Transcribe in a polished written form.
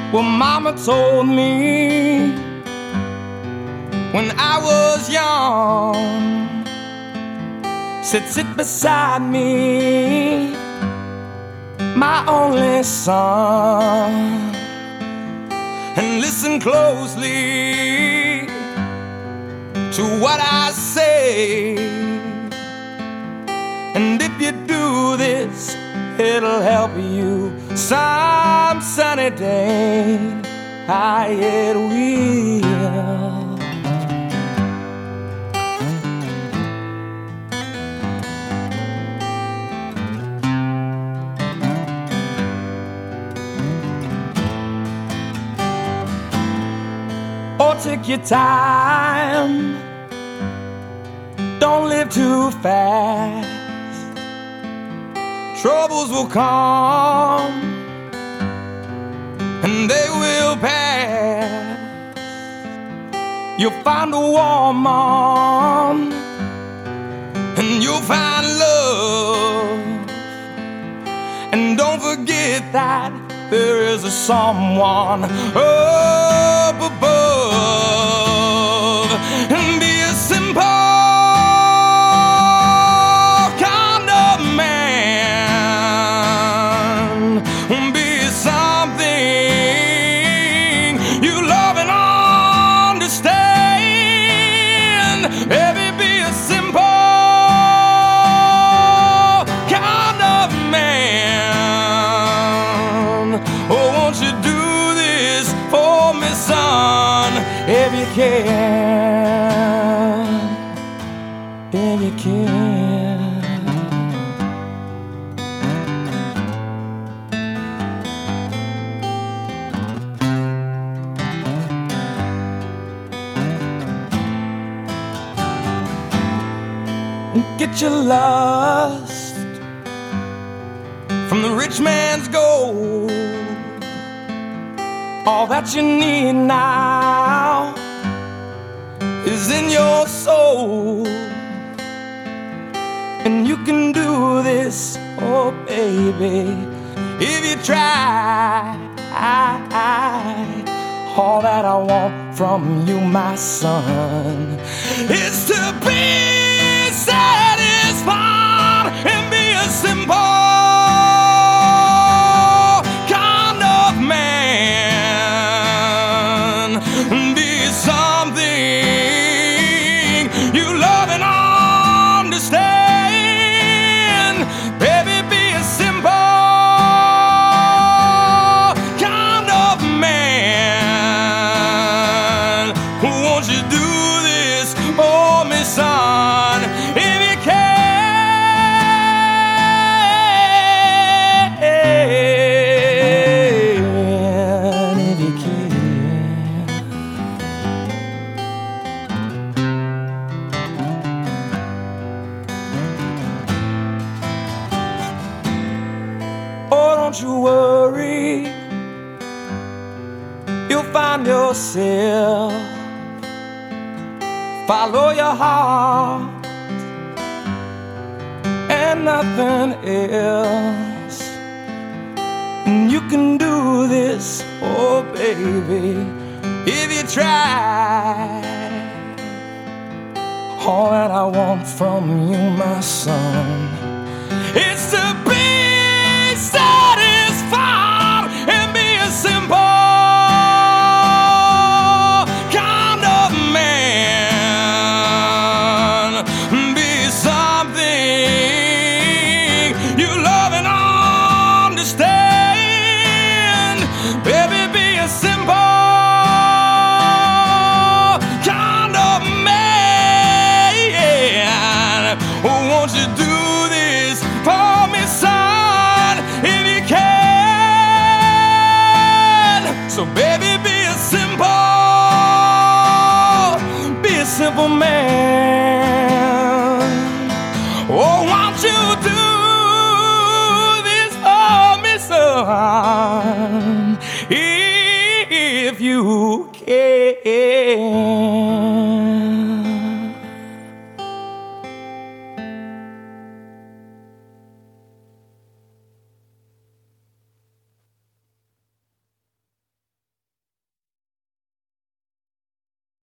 Well, Mama told me when I was young, said sit beside me, my only son, and listen closely to what I say. And if you do this, it'll help you some sunny day. It will. Oh, take your time, don't live too fast. Troubles will come and they will pass. You'll find a woman and you'll find love. And don't forget that there is a someone up above. And be a simple kind of man. Be something you love and understand. Baby, be a simple kind of man. Oh, won't you do this for me, son? If you can, if you can. Get your lust from the rich man's gold. All that you need now is in your soul. And you can do this, oh baby, if you try. All that I want from you, my son, is to be satisfied and be a simple kind of man. Be something you love and understand. Baby, be a simple kind of man. Won't you do this for me, son? If you can, if you can. Oh, don't you worry, you'll find yourself. Follow your heart and nothing else. And you can do this, oh baby, if you try. All that I want from you, my son, is to be satisfied and be a simple kind of man. Be something you love and understand. Baby, be a simple kind of man. Oh, won't you do this for me, son, if you can? So baby, be a simple man. Oh, won't you do this for me, son, if you can?